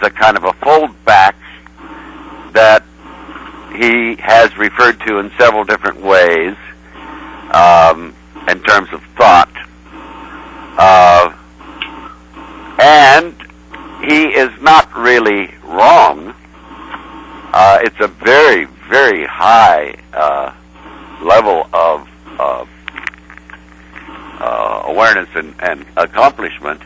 a kind of a fold back that he has referred to in several different ways in terms of thought. And he is not really wrong. It's a very, very high level of awareness and accomplishment.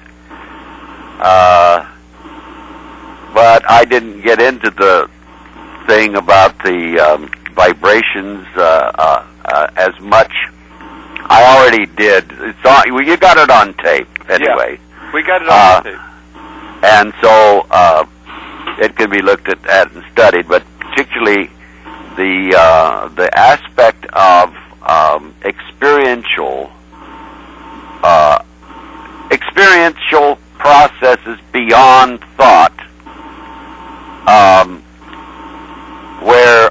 But I didn't get into the thing about the vibrations as much. I already did. You got it on tape anyway. Yeah, we got it on tape. And so it can be looked at and studied, but particularly the aspect of experiential processes beyond thought, where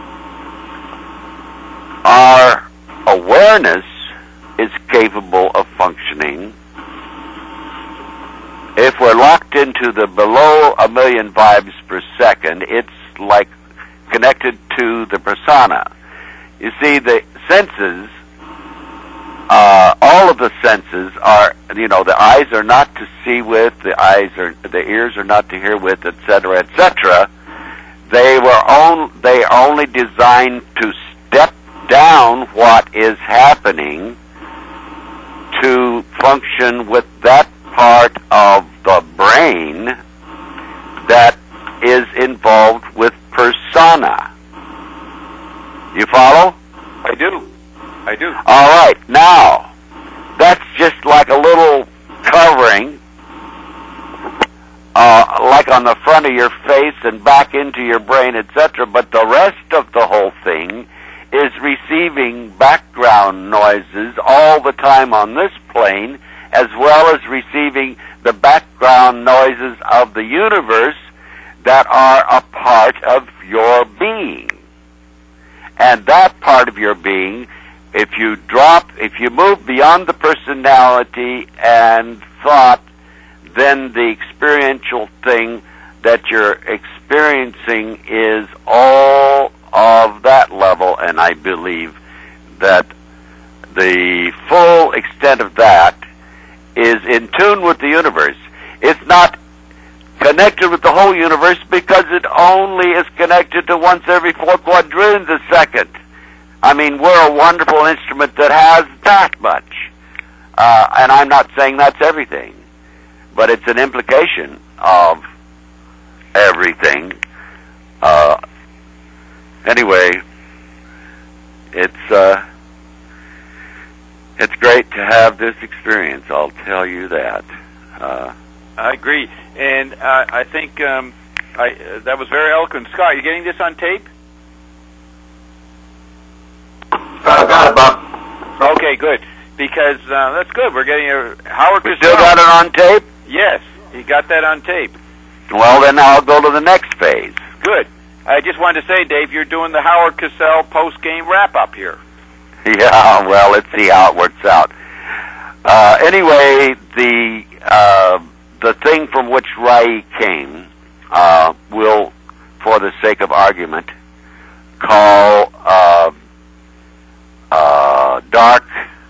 our awareness is capable of functioning. If we're locked into the below 1 million vibes per second, it's like connected to the persona. You see, the senses, all of the senses are, the eyes are not to see with, the ears are not to hear with, etc., etc. They are only designed to step down what is happening to function with that part of the brain that is involved with persona. You follow? I do. All right. Now, that's just like a little covering, like on the front of your face and back into your brain, etc. But the rest of the whole thing is receiving background noises all the time on this plane, as well as receiving the background noises of the universe that are a part of your being. And that part of your being, if you move beyond the personality and thought, then the experiential thing that you're experiencing is all of that level, and I believe that the full extent of that is in tune with the universe. It's not connected with the whole universe because it only is connected to once every 4 quadrillions a second. I mean, we're a wonderful instrument that has that much. And I'm not saying that's everything, but it's an implication of everything. Anyway, it's great to have this experience, I'll tell you that. I agree. And I think that was very eloquent. Scott, are you getting this on tape? I got it, Bob. Okay, good. Because that's good. We're getting a Howard Cosell. Still got it on tape? Yes, he got that on tape. Well, then I'll go to the next phase. Good. I just wanted to say, Dave, you're doing the Howard Cosell post-game wrap-up here. Yeah, well, let's see how it works out. Anyway, the thing from which Rai came, will, for the sake of argument, call dark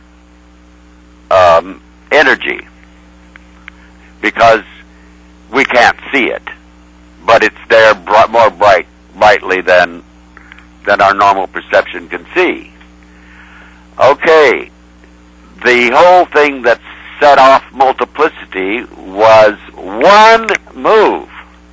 energy, because we can't see it, but it's there more brightly than our normal perception can see. Okay, the whole thing that set off multiplicity was one move.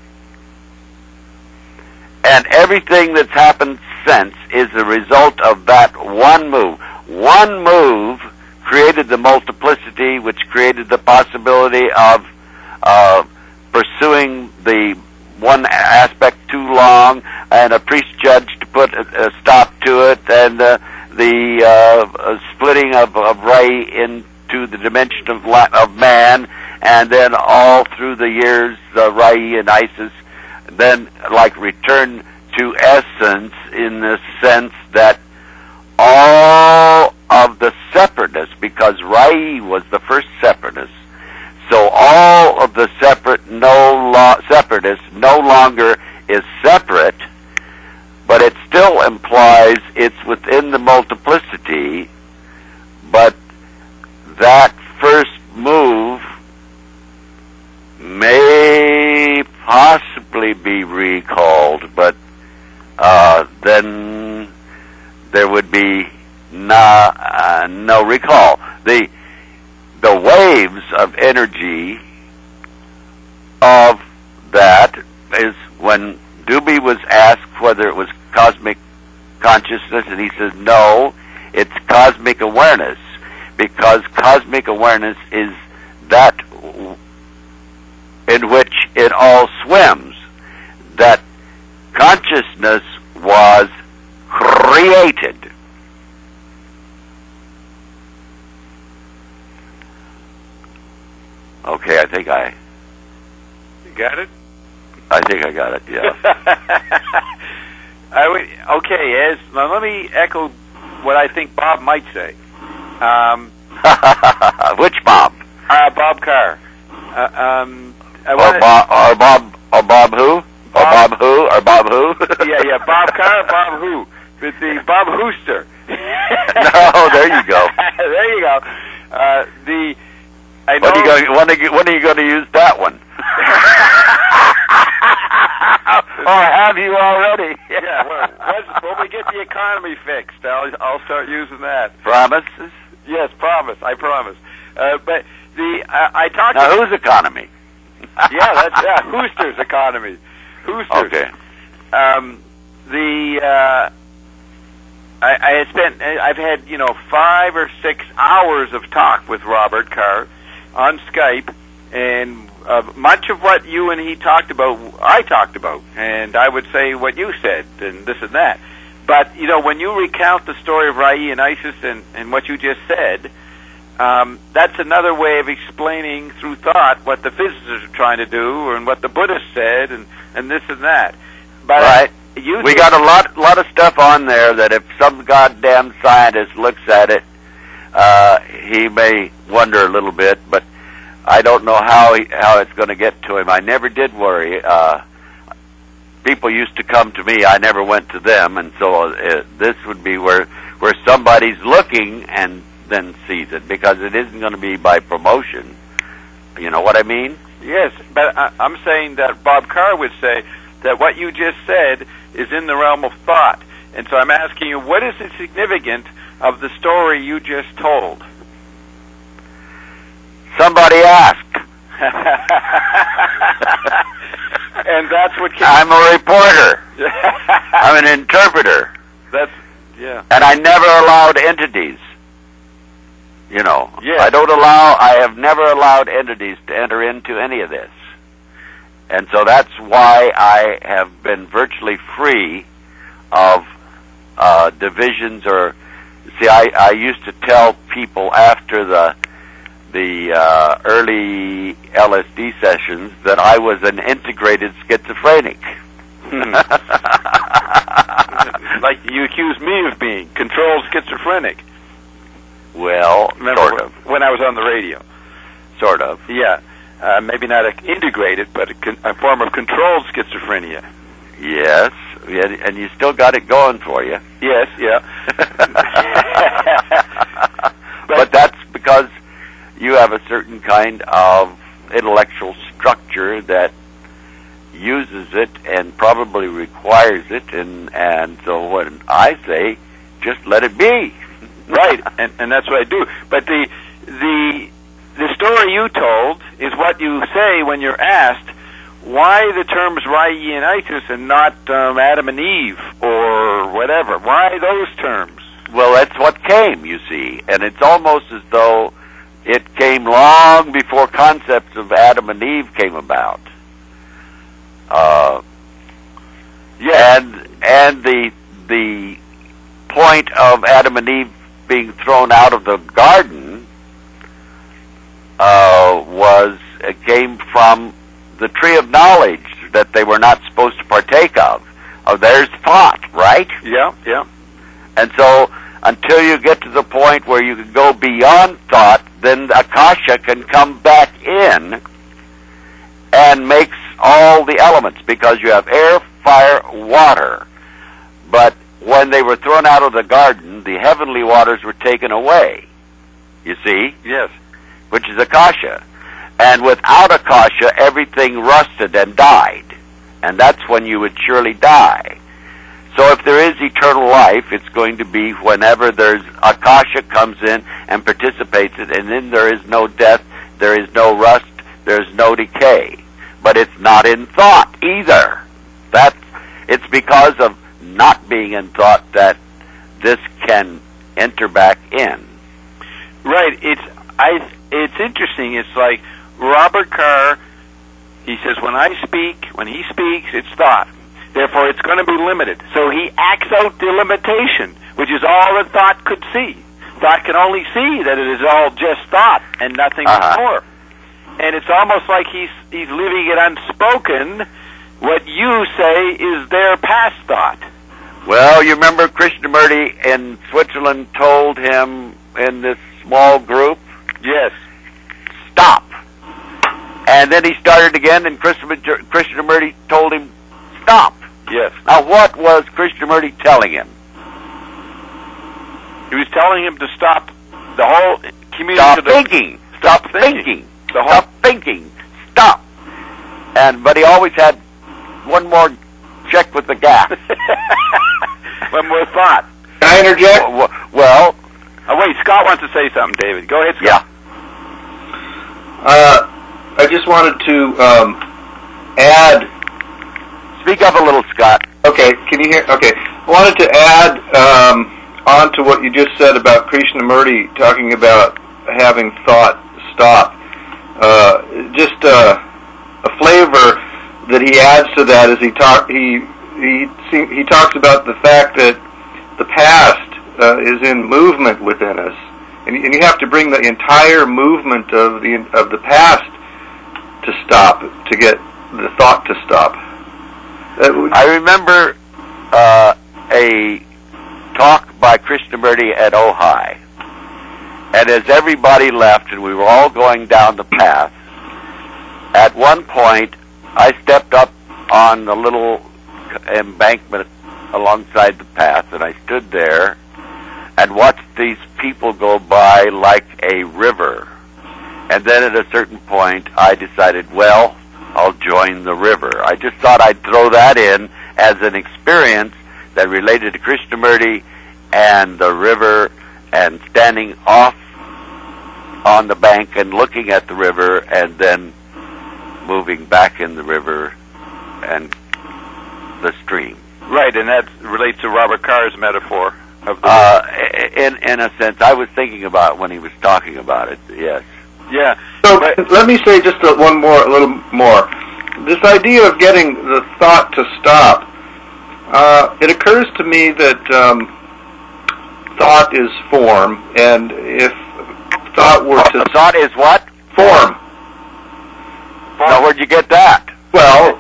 And everything that's happened since is the result of that one move. One move created the multiplicity, which created the possibility of pursuing the one aspect too long, and a priest judge to put a stop to it, and the splitting of Ray into the dimension of man, and then all through the years, Rai and Isis, then like return to essence in the sense that all of the separateness, because Rai was the first separatist, so all of the separate no separatist no longer is separate, but it still implies it's within the multiplicity, but that first move may possibly be recalled, but then there would be no recall. The waves of energy of that is when Dubé was asked whether it was cosmic consciousness, and he says no, it's cosmic awareness, because cosmic awareness is that in which it all swims. That consciousness was created. Okay, I think You got it? I think I got it, yeah. Okay, now let me echo what I think Bob might say. Which Bob? Bob Carr. Or Bob who? Bob who? Or Bob who? yeah, Bob Carr, Bob who? With the Bob Hooster. No, there you go. There you go. When are you going to use that one? Or have you already? Yeah, when we get the economy fixed, I'll start using that. Promises? Yes, promise. I promise. But I talked. Now, whose economy? That's Hooster's economy. Hooster's. Okay. I've had 5 or 6 hours of talk with Robert Carr on Skype, and much of what you and he talked about, I talked about, and I would say what you said, and this and that. But, when you recount the story of Rai and Isis and what you just said, that's another way of explaining through thought what the physicists are trying to do and what the Buddhists said and this and that. But right. We got a lot of stuff on there that if some goddamn scientist looks at it, he may wonder a little bit, but I don't know how it's going to get to him. I never did worry. People used to come to me. I never went to them, and so this would be where somebody's looking and then sees it, because it isn't going to be by promotion. You know what I mean? Yes, but I'm saying that Bob Carr would say that what you just said is in the realm of thought. And so I'm asking you, what is the significance of the story you just told? Somebody ask. And that's what came. I'm a reporter. I'm an interpreter. And I never allowed entities. Yes. I have never allowed entities to enter into any of this. And so that's why I have been virtually free of divisions or... See, I used to tell people after the early LSD sessions that I was an integrated schizophrenic. Like you accused me of being controlled schizophrenic. Well, sort of. When I was on the radio. Sort of. Yeah. Maybe not integrated, but a form of controlled schizophrenia. Yes, and you still got it going for you. Yes, yeah. But that's because you have a certain kind of intellectual structure that uses it and probably requires it, and so when I say, just let it be. Right, and that's what I do. But the story you told is what you say when you're asked why the terms Rai and Isis and not Adam and Eve or whatever. Why those terms? Well, that's what came, you see, and it's almost as though it came long before concepts of Adam and Eve came about. And the point of Adam and Eve being thrown out of the garden came from the tree of knowledge that they were not supposed to partake of. There's thought, right? Yeah, yeah. And so until you get to the point where you can go beyond thought, then Akasha can come back in and makes all the elements, because you have air, fire, water. But when they were thrown out of the garden, the heavenly waters were taken away. You see? Yes. Which is Akasha. And without Akasha, everything rusted and died. And that's when you would surely die. So if there is eternal life, it's going to be whenever there's Akasha comes in and participates in it, and then there is no death, there is no rust, there's no decay. But it's not in thought either. It's because of not being in thought that this can enter back in. Right. It's interesting. It's like Robert Carr, he says, when he speaks, it's thought. Therefore, it's going to be limited. So he acts out the limitation, which is all that thought could see. Thought can only see that it is all just thought and nothing more. And it's almost like he's leaving it unspoken. What you say is their past thought. Well, you remember Krishnamurti in Switzerland told him in this small group? Yes. Stop. And then he started again, and Krishnamurti told him, stop. Yes. Now, what was Krishnamurti telling him? He was telling him to stop the whole community. Stop thinking. Stop thinking. Stop thinking. Stop. But he always had one more check with the gas. One more thought. Can I interject? Well... Oh, wait, Scott wants to say something, David. Go ahead, Scott. Yeah. I just wanted to add... Speak up a little, Scott. Okay, can you hear? Okay. I wanted to add on to what you just said about Krishnamurti talking about having thought stop. Just a flavor that he adds to that is he talks about the fact that the past is in movement within us, and you have to bring the entire movement of the past to stop to get the thought to stop. I remember a talk by Krishnamurti at Ojai, and as everybody left and we were all going down the path, at one point I stepped up on the little embankment alongside the path, and I stood there and watched these people go by like a river. And then at a certain point I decided, well, I'll join the river. I just thought I'd throw that in as an experience that related to Krishnamurti and the river and standing off on the bank and looking at the river and then moving back in the river and the stream. Right, and that relates to Robert Carr's metaphor of the in a sense. I was thinking about it when he was talking about it, yes. Yeah. So let me say just a little more. This idea of getting the thought to stop, it occurs to me that thought is form, and if thought were to... Thought is what? Form. Now, where'd you get that? Well,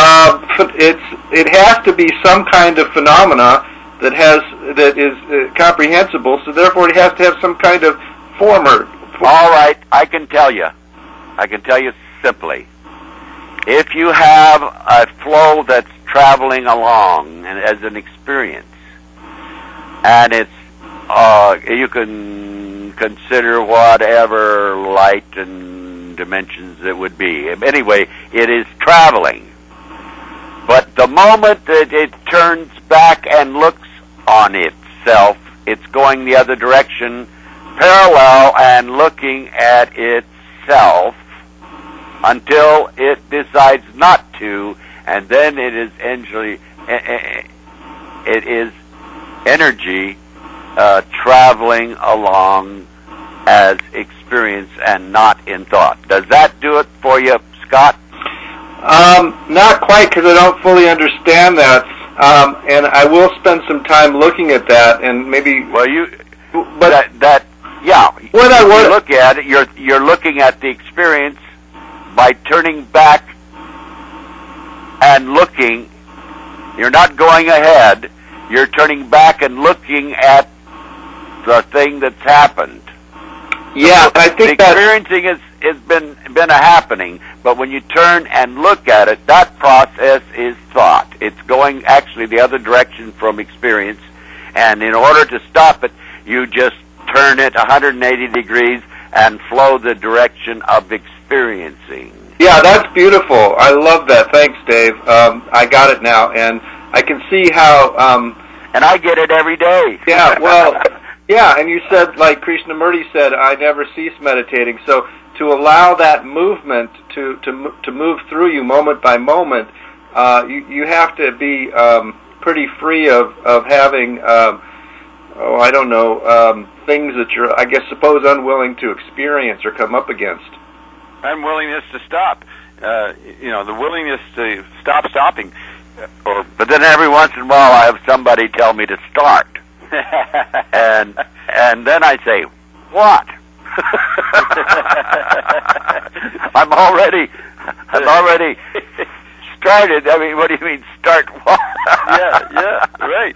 it has to be some kind of phenomena that is comprehensible, so therefore it has to have some kind of form or... All right, I can tell you simply. If you have a flow that's traveling along and as an experience, and it's you can consider whatever light and dimensions it would be. Anyway, it is traveling. But the moment that it turns back and looks on itself, it's going the other direction, parallel and looking at itself until it decides not to, and then it is energy traveling along as experience and not in thought. Does that do it for you, Scott? Not quite, because I don't fully understand that, and I will spend some time looking at that, and maybe. Well, but yeah. When I look at it, you're looking at the experience by turning back and looking. You're not going ahead. You're turning back and looking at the thing that's happened. Yeah, I think the experiencing has been a happening, but when you turn and look at it, that process is thought. It's going actually the other direction from experience, and in order to stop it, you just turn it 180 degrees and flow the direction of experiencing. Yeah, that's beautiful. I love that. Thanks, Dave. I got it now, and I can see how... and I get it every day. Yeah, well, yeah, and you said, like Krishnamurti said, I never cease meditating. So to allow that movement to move through you moment by moment, you have to be pretty free of having, I don't know, things that you're, I guess, suppose unwilling to experience or come up against. Unwillingness to stop. The willingness to stop stopping. But then every once in a while I have somebody tell me to start. and then I say, what? I'm already started. I mean, what do you mean start what? yeah, right.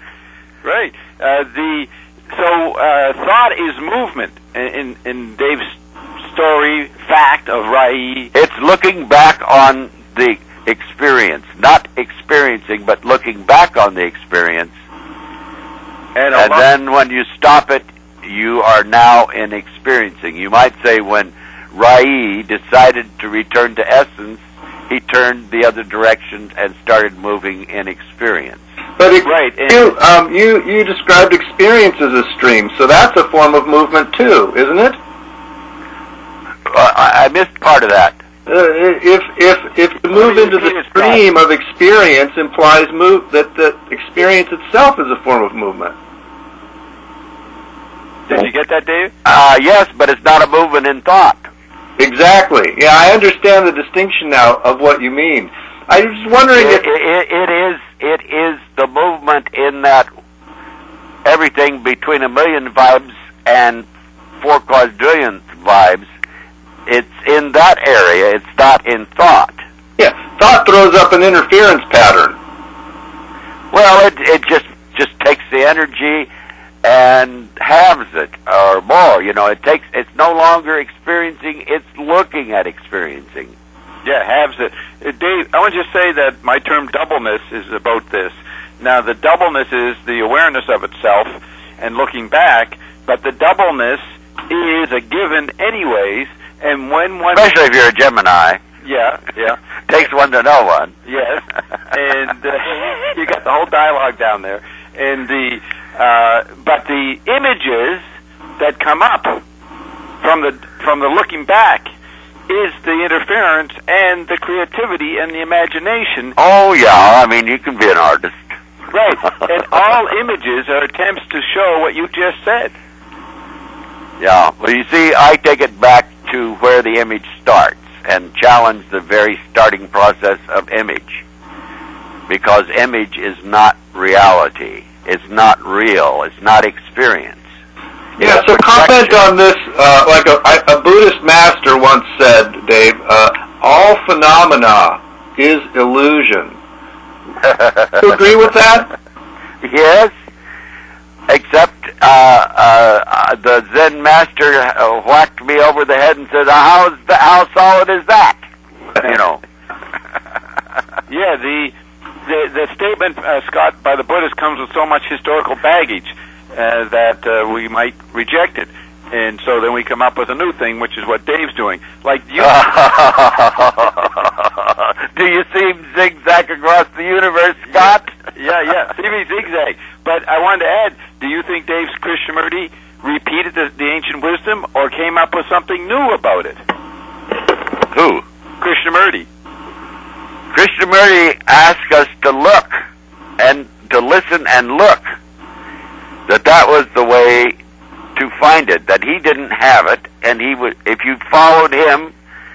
Thought is movement. In Dave's story, fact of Rai. It's looking back on the experience, not experiencing, but looking back on the experience. And then when you stop it, you are now in experiencing. You might say when Rai decided to return to essence, he turned the other direction and started moving in experience. But you described experience as a stream, so that's a form of movement too, isn't it? I missed part of that. If to move into the stream of experience implies that experience itself is a form of movement. Did you get that, Dave? Yes, but it's not a movement in thought. Exactly. Yeah, I understand the distinction now of what you mean. I was wondering if... It is the movement in that everything between 1,000,000 vibes and 4 quadrillion vibes, it's in that area, it's not in thought. Yeah, thought throws up an interference pattern. Well, it just takes the energy and halves it, or more. It's no longer experiencing, it's looking at experiencing. Yeah, halves it. Dave, I want to just say that my term doubleness is about this. Now, the doubleness is the awareness of itself and looking back, but the doubleness is a given anyways, and when one... Especially if you're a Gemini. Yeah. Takes one to know one. Yes, and you got the whole dialogue down there. And but the images that come up from the looking back is the interference and the creativity and the imagination. Oh yeah, I mean you can be an artist. Right, and all images are attempts to show what you just said. Yeah, well you see, I take it back to where the image starts and challenge the very starting process of image. Because image is not reality. It's not real. It's not experience. Yeah, so comment on this, like a Buddhist master once said, Dave, all phenomena is illusion. Do you agree with that? Yes, except the Zen master whacked me over the head and said, how solid is that? Yeah, the statement, Scott, by the Buddhists comes with so much historical baggage that we might reject it. And so then we come up with a new thing, which is what Dave's doing. Like you... Do you see him zigzag across the universe, Scott? Yeah, see me zigzag. But I wanted to add, do you think Dave's Krishnamurti repeated the ancient wisdom or came up with something new about it? Who? Krishnamurti. Krishnamurti asked us to look and to listen and look. That was the way to find it. That he didn't have it, and he would. If you followed him,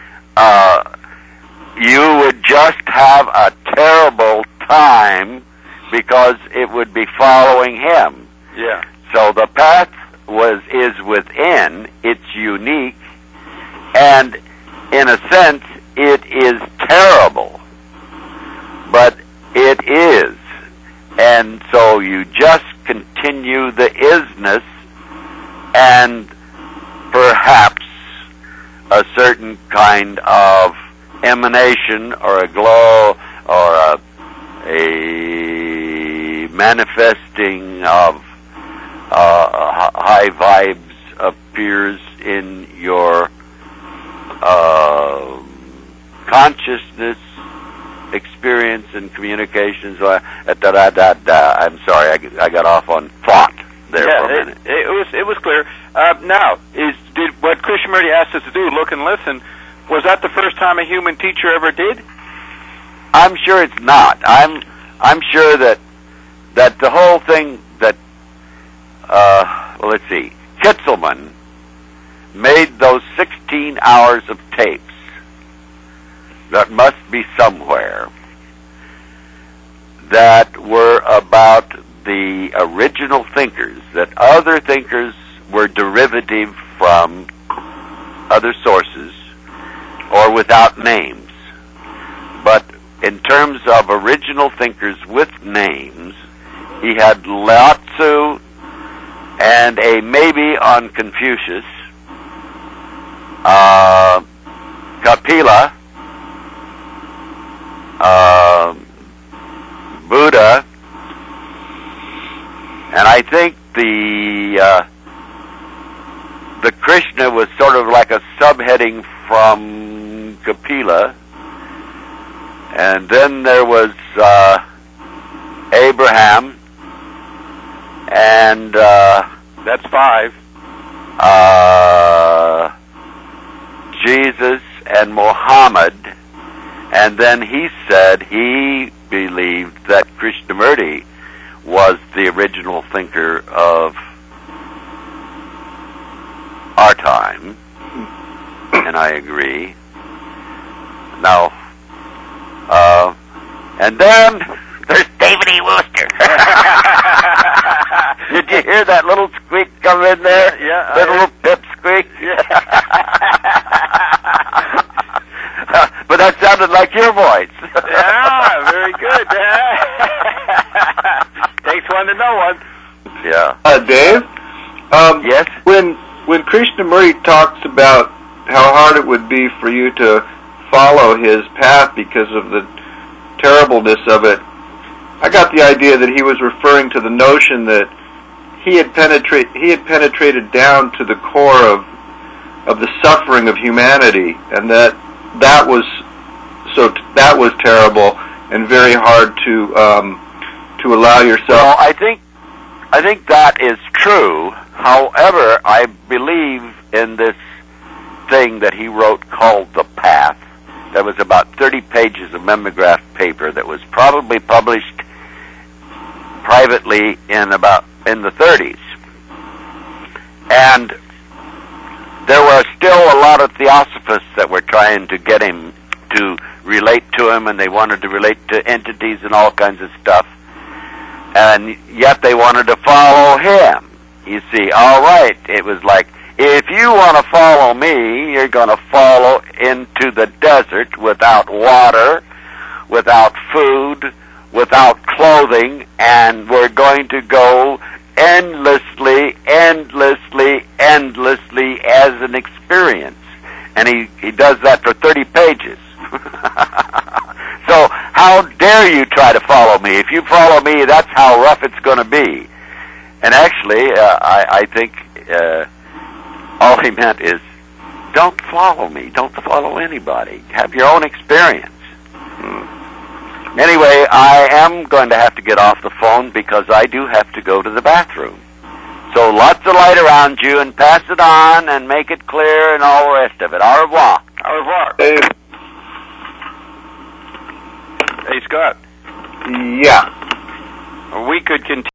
you would just have a terrible time because it would be following him. Yeah. So the path is within. It's unique, and in a sense, it is terrible. But it is. And so you just continue the isness, and perhaps a certain kind of emanation or a glow or a manifesting of high vibes appears in your consciousness, experience, and communications. I'm sorry, I got off on thought there for a minute. It was clear. Now, did what Krishnamurti asked us to do, look and listen, was that the first time a human teacher ever did? I'm sure it's not. I'm sure that the whole thing that well, let's see, Kitzelman made those 16 hours of tapes that must be somewhere that were about the original thinkers, that other thinkers were derivative from other sources or without names. But in terms of original thinkers with names, he had Lao Tzu and a maybe on Confucius, Kapila, Buddha, and I think the Krishna was sort of like a subheading from Kapila, and then there was Abraham, and that's 5. Jesus and Muhammad, and then he said he believed that Krishnamurti was the original thinker of our time, and I agree. Now, and then there's David E. Wooster. Did you hear that little squeak come in there? Yeah. That little pip squeak? Yeah. But that sounded like your voice. Yeah, very good. Takes one to know one. Yeah. Dave? Yes? When Krishnamurti talks about how hard it would be for you to follow his path because of the terribleness of it, I got the idea that he was referring to the notion that he had penetrated down to the core of the suffering of humanity, and that was terrible and very hard to allow yourself. Well, I think that is true. However, I believe in this thing that he wrote called The Path. That was about 30 pages of mimeograph paper that was probably published privately in the 30s. And there were still a lot of theosophists that were trying to get him to relate to him, and they wanted to relate to entities and all kinds of stuff. And yet they wanted to follow him. You see, all right, it was like, if you want to follow me, you're going to follow into the desert without water, without food, without clothing, and we're going to go endlessly as an experience. And he does that for 30 pages. So how dare you try to follow me? If you follow me, that's how rough it's going to be. And actually, I think all he meant is, don't follow me. Don't follow anybody. Have your own experience. Anyway, I am going to have to get off the phone because I do have to go to the bathroom. So lots of light around you, and pass it on and make it clear and all the rest of it. Au revoir. Au revoir. Hey, Scott. Yeah. We could continue.